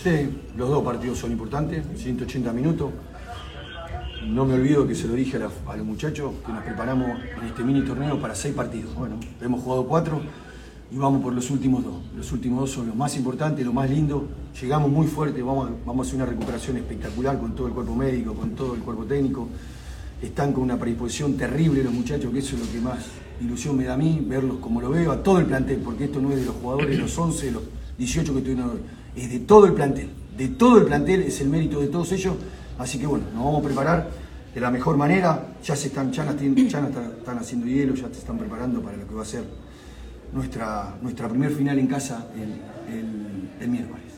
Sí, los dos partidos son importantes, 180 minutos. No me olvido que se lo dije a los muchachos que nos preparamos en este mini torneo para 6 partidos. Bueno, hemos jugado 4 y vamos por los últimos 2. Los últimos 2 son los más importantes, lo más lindo. Llegamos muy fuerte, vamos a hacer una recuperación espectacular con todo el cuerpo médico, con todo el cuerpo técnico. Están con una predisposición terrible los muchachos, que eso es lo que más ilusión me da a mí, verlos como lo veo, a todo el plantel, porque esto no es de los jugadores, de los 11, de los 18 que estuvieron hoy, es de todo el plantel. De todo el plantel, es el mérito de todos ellos. Así que bueno, nos vamos a preparar de la mejor manera. Ya están haciendo hielo, ya se están preparando para lo que va a ser nuestra primer final en casa el miércoles.